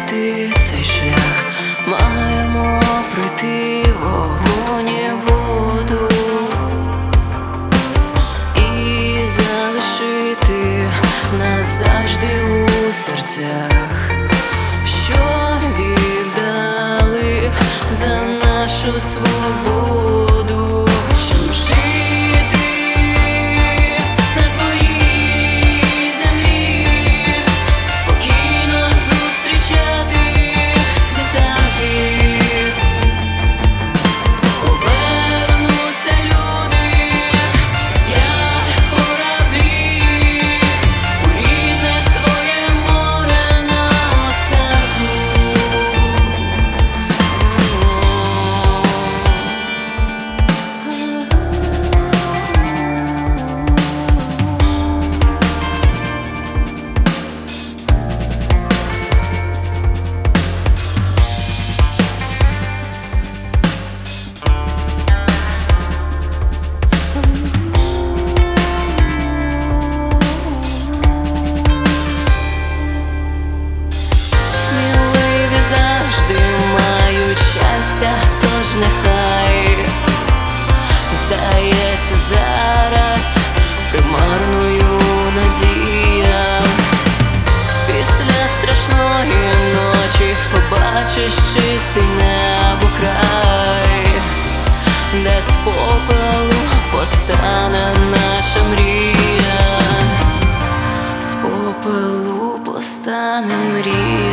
пройти цей шлях, маємо пройти вогонь і воду і залишити назавжди у серцях, що віддали за нашу свободу, щоб жити на своїй землі, спокійно зустрічати світанки. Повернуться люди, як кораблі, у рідне своє море наостанку. Сміливі завжди мають щастя, тож нехай здається зараз примарною надія. Після страшної ночі побачиш чистий небо край, де з попелу постане наша мрія, з попелу постане мрія.